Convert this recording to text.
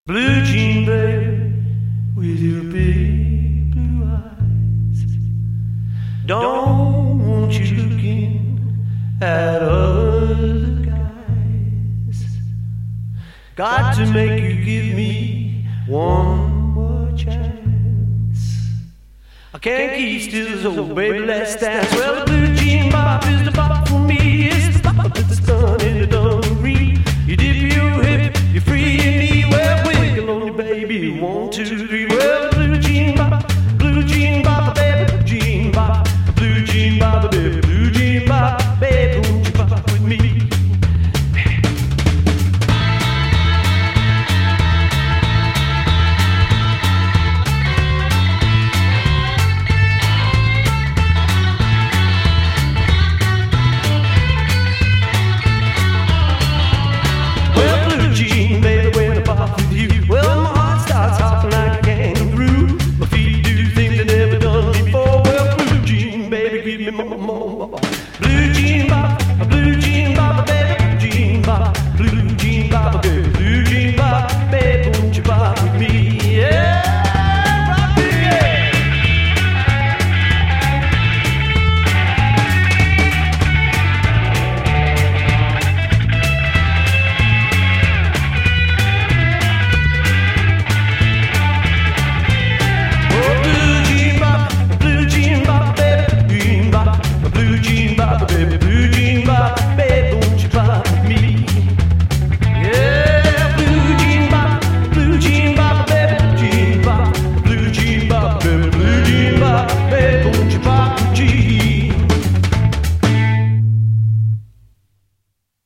Blue jean baby with your big blue eyes. Don't want you looking at other guys. Got to make you give me one more chance. I can't keep still, so baby, let's dance. Well, the blue jean bop is the bop for me. It's the bop that's done in the dungaree. You dip your hip, you free your knee. Well, wiggle on your baby, 1, 2, 3.